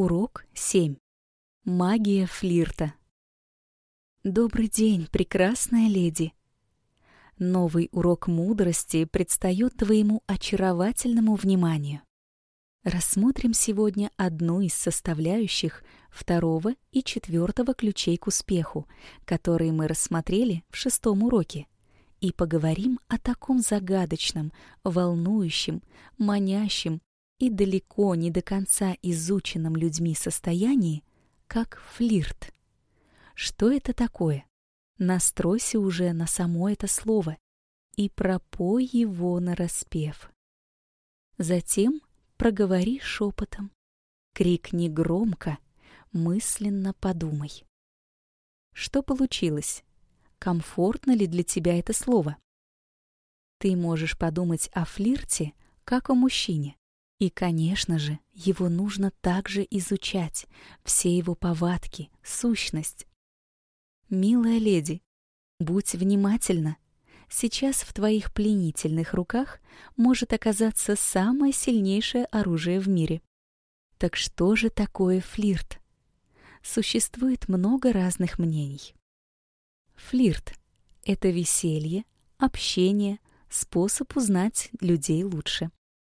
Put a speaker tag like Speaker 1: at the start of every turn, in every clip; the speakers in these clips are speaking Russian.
Speaker 1: Урок 7. Магия флирта. Добрый день, прекрасная леди! Новый урок мудрости предстает твоему очаровательному вниманию. Рассмотрим сегодня одну из составляющих второго и четвертого ключей к успеху, которые мы рассмотрели в 6-м уроке, и поговорим о таком загадочном, волнующем, манящем и далеко не до конца изученном людьми состоянии, как флирт. Что это такое? Настройся уже на само это слово и пропой его нараспев. Затем проговори шепотом, крикни громко, мысленно подумай. Что получилось? Комфортно ли для тебя это слово? Ты можешь подумать о флирте, как о мужчине. И, конечно же, его нужно также изучать, все его повадки, сущность. Милая леди, будь внимательна. Сейчас в твоих пленительных руках может оказаться самое сильнейшее оружие в мире. Так что же такое флирт? Существует много разных мнений. Флирт — это веселье, общение, способ узнать людей лучше.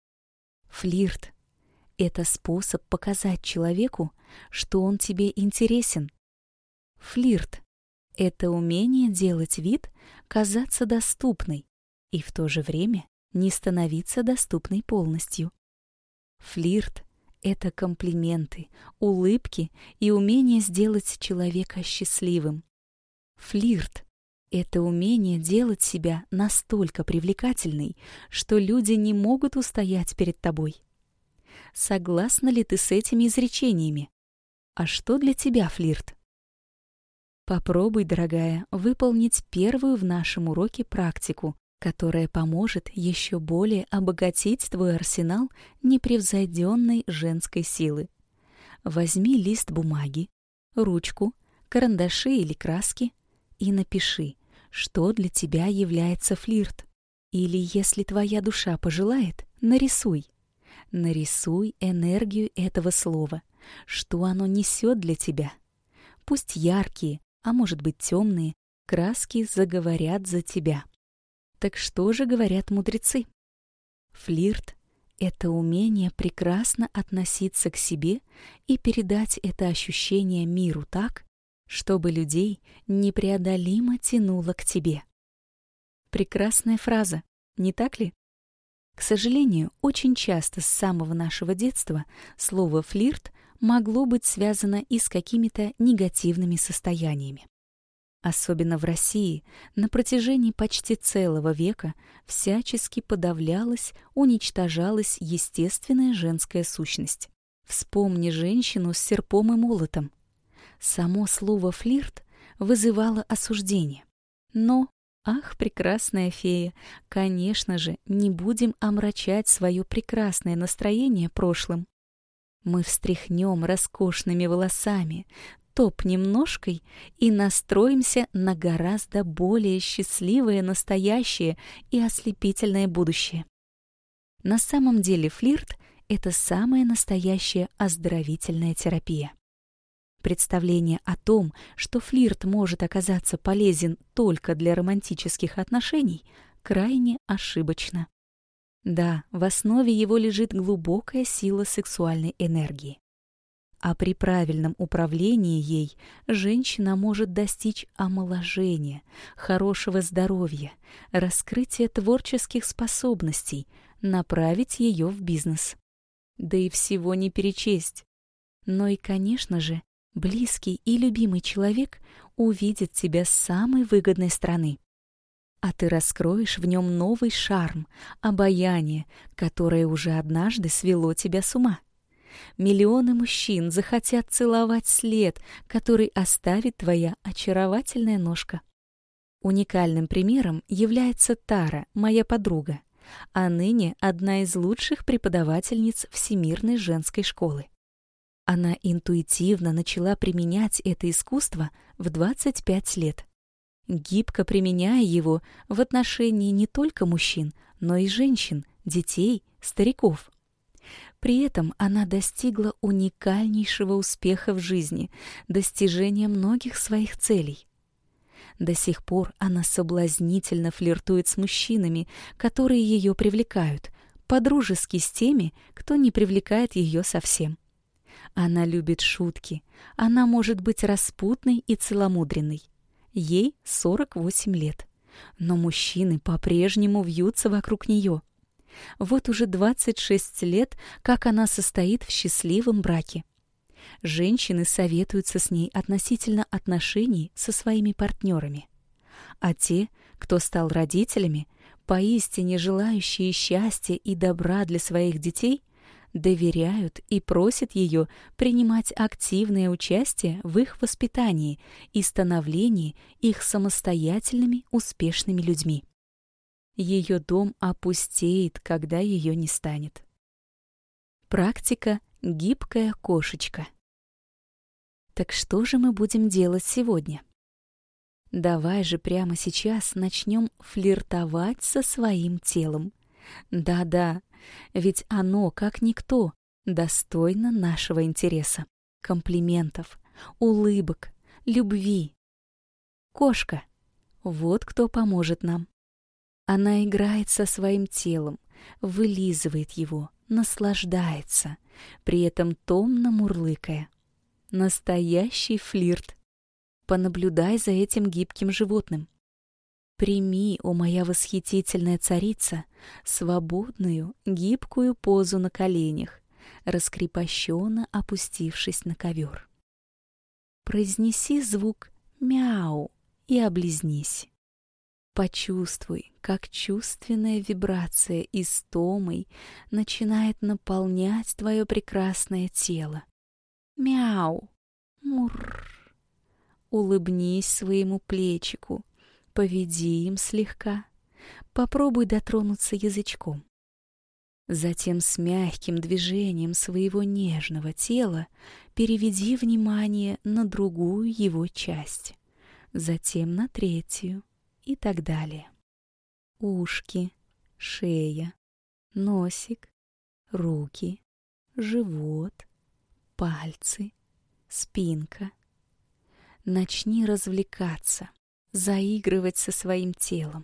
Speaker 1: Флирт — это способ показать человеку, что он тебе интересен. Флирт — это умение делать вид, казаться доступной и в то же время не становиться доступной полностью. Флирт — это комплименты, улыбки и умение сделать человека счастливым. Флирт — это умение делать себя настолько привлекательной, что люди не могут устоять перед тобой. Согласна ли ты с этими изречениями? А что для тебя флирт? Попробуй, дорогая, выполнить первую в нашем уроке практику, которая поможет еще более обогатить твой арсенал непревзойденной женской силы. Возьми лист бумаги, ручку, карандаши или краски и напиши, что для тебя является флирт. Или, если твоя душа пожелает, нарисуй. Нарисуй энергию этого слова, что оно несет для тебя. Пусть яркие, а может быть темные, краски заговорят за тебя. Так что же говорят мудрецы? Флирт — это умение прекрасно относиться к себе и передать это ощущение миру так, чтобы людей непреодолимо тянуло к тебе. Прекрасная фраза, не так ли? К сожалению, очень часто с самого нашего детства слово «флирт» могло быть связано и с какими-то негативными состояниями. Особенно в России на протяжении почти целого века всячески подавлялась, уничтожалась естественная женская сущность. Вспомни женщину с серпом и молотом. Само слово «флирт» вызывало осуждение. Но, ах, прекрасная фея, конечно же, не будем омрачать свое прекрасное настроение прошлым. Мы встряхнем роскошными волосами, топнем ножкой и настроимся на гораздо более счастливое настоящее и ослепительное будущее. На самом деле флирт — это самая настоящая оздоровительная терапия. Представление о том, что флирт может оказаться полезен только для романтических отношений, крайне ошибочно. Да, в основе его лежит глубокая сила сексуальной энергии. А при правильном управлении ей женщина может достичь омоложения, хорошего здоровья, раскрытия творческих способностей, направить ее в бизнес. Да и всего не перечесть. Но и, конечно же, близкий и любимый человек увидит тебя с самой выгодной стороны. А ты раскроешь в нем новый шарм, обаяние, которое уже однажды свело тебя с ума. Миллионы мужчин захотят целовать след, который оставит твоя очаровательная ножка. Уникальным примером является Тара, моя подруга, а ныне одна из лучших преподавательниц Всемирной женской школы. Она интуитивно начала применять это искусство в 25 лет, гибко применяя его в отношении не только мужчин, но и женщин, детей, стариков. При этом она достигла уникальнейшего успеха в жизни, достижения многих своих целей. До сих пор она соблазнительно флиртует с мужчинами, которые ее привлекают, по-дружески с теми, кто не привлекает ее совсем. Она любит шутки, она может быть распутной и целомудренной. Ей 48 лет, но мужчины по-прежнему вьются вокруг нее. Вот уже 26 лет, как она состоит в счастливом браке. Женщины советуются с ней относительно отношений со своими партнерами. А те, кто стал родителями, поистине желающие счастья и добра для своих детей, доверяют и просят ее принимать активное участие в их воспитании и становлении их самостоятельными, успешными людьми. Ее дом опустеет, когда ее не станет. Практика «Гибкая кошечка». Так что же мы будем делать сегодня? Давай же прямо сейчас начнем флиртовать со своим телом. Да-да, ведь оно, как никто, достойно нашего интереса, комплиментов, улыбок, любви. Кошка — вот кто поможет нам. Она играет со своим телом, вылизывает его, наслаждается, при этом томно мурлыкая. Настоящий флирт. Понаблюдай за этим гибким животным. Прими, о моя восхитительная царица, свободную, гибкую позу на коленях, раскрепощенно опустившись на ковер. Произнеси звук «мяу» и облизнись. Почувствуй, как чувственная вибрация истомой начинает наполнять твое прекрасное тело. Мяу, мурр. Улыбнись своему плечику, поведи им слегка, попробуй дотронуться язычком. Затем с мягким движением своего нежного тела переведи внимание на другую его часть, затем на третью и так далее. Ушки, шея, носик, руки, живот, пальцы, спинка. Начни развлекаться, заигрывать со своим телом.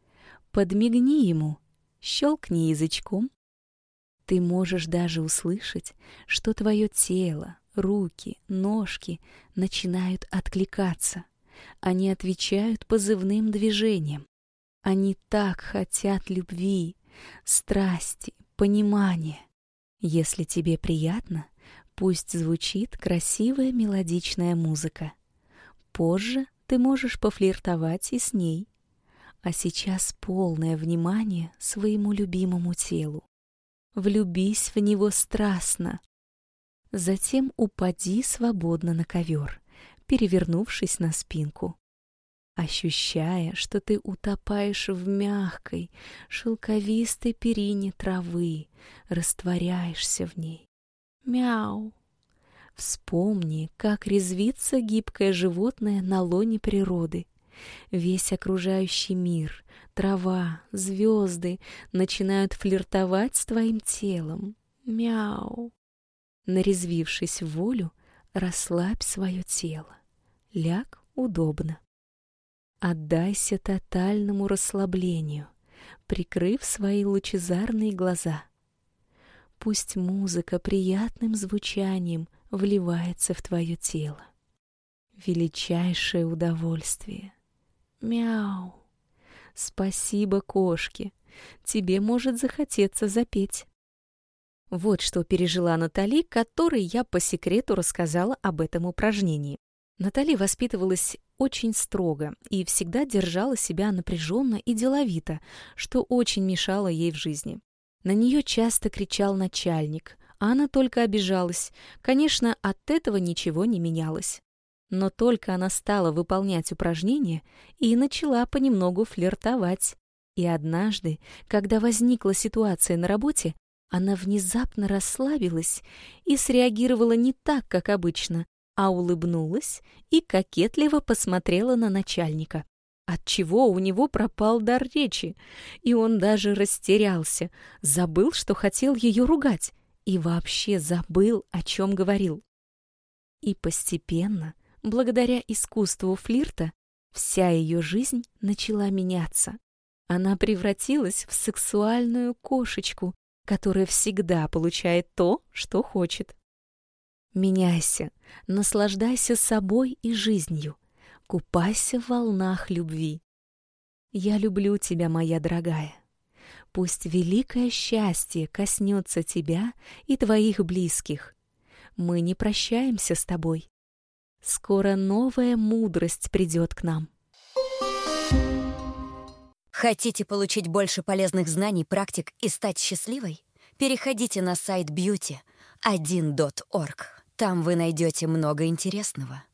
Speaker 1: Подмигни ему, щелкни язычком. Ты можешь даже услышать, что твое тело, руки, ножки начинают откликаться. Они отвечают позывным движением. Они так хотят любви, страсти, понимания. Если тебе приятно, пусть звучит красивая мелодичная музыка. Позже ты можешь пофлиртовать и с ней. А сейчас полное внимание своему любимому телу. Влюбись в него страстно. Затем упади свободно на ковер, перевернувшись на спинку, ощущая, что ты утопаешь в мягкой, шелковистой перине травы, растворяешься в ней. Мяу! Вспомни, как резвится гибкое животное на лоне природы. Весь окружающий мир, трава, звезды начинают флиртовать с твоим телом. Мяу! Нарезвившись в волю, расслабь свое тело. Ляг удобно. Отдайся тотальному расслаблению, прикрыв свои лучезарные глаза. Пусть музыка приятным звучанием вливается в твое тело. Величайшее удовольствие. Мяу! Спасибо, кошке. Тебе может захотеться запеть. Вот что пережила Натали, которой я по секрету рассказала об этом упражнении. Натали воспитывалась очень строго и всегда держала себя напряженно и деловито, что очень мешало ей в жизни. На нее часто кричал начальник, а она только обижалась. Конечно, от этого ничего не менялось. Но только она стала выполнять упражнения и начала понемногу флиртовать. И однажды, когда возникла ситуация на работе, она внезапно расслабилась и среагировала не так, как обычно, а улыбнулась и кокетливо посмотрела на начальника, отчего у него пропал дар речи, и он даже растерялся, забыл, что хотел ее ругать, и вообще забыл, о чем говорил. И постепенно, благодаря искусству флирта, вся ее жизнь начала меняться. Она превратилась в сексуальную кошечку, которая всегда получает то, что хочет. Меняйся, наслаждайся собой и жизнью, купайся в волнах любви. Я люблю тебя, моя дорогая. Пусть великое счастье коснется тебя и твоих близких. Мы не прощаемся с тобой. Скоро новая мудрость придет к нам.
Speaker 2: Хотите получить больше полезных знаний, практик и стать счастливой? Переходите на сайт beauty1.org. Там вы найдете много интересного.